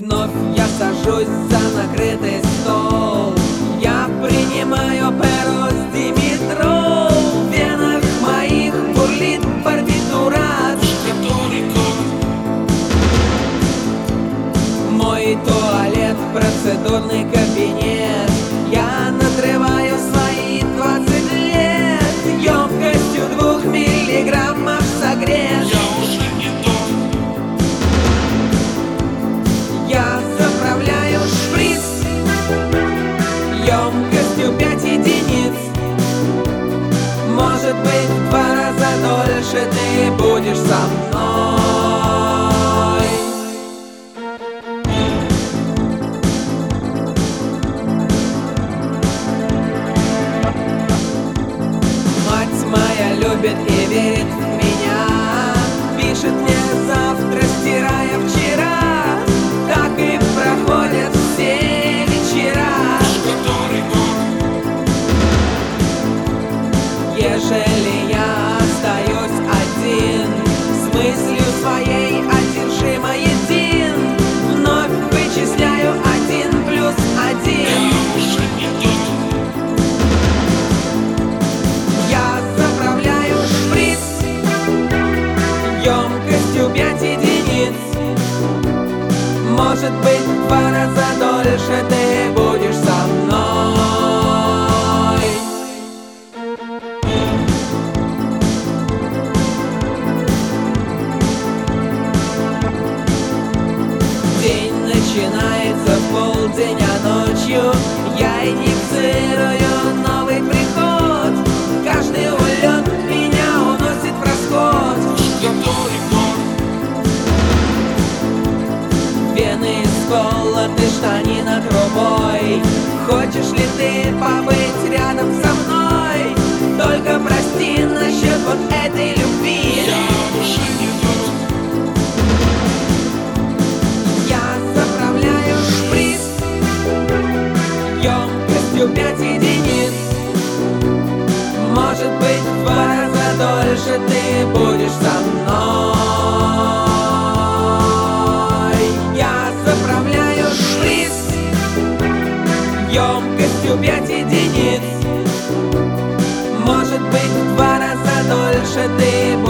Вновь я сажусь за накрытый стол. Я принимаю перо с димитрол. В венах моих бурлит партитура. Мой туалет, процедурный кабинет. Я надрываю свои 20 лет. Емкостью 2 миллиграммов согрет. Я уже не тот. Я заправляю шприц емкостью 5 единиц. Может быть, в 2 раза дольше ты будешь со мной. Мать моя любит и верит в меня. Пишет мне завтра, стирая вчера. Так и проходят все вечера. Который год? Ежели я остаюсь один, с мыслью своей одержимо един, вновь вычисляю 1 плюс 1. Я уже не тот. Я заправляю шприц емкостью 5 единиц. Может быть, в 2 раза дольше ты будешь со мной. День начинается в полдень, а ночью я инициирую новый приход. Каждый улет меня уносит в расход. Который год? Вены сколоты, штанина грубой. Хочешь ли ты побыть рядом со мной? Только прости насчет вот этой любви. Я уже не тот. Я заправляю шприц емкостью 5 единиц. Может быть, в 2 раза дольше ты будешь со мной. Я заправляю шприц емкостью 5 единиц. Может быть, в 2 раза дольше ты будешь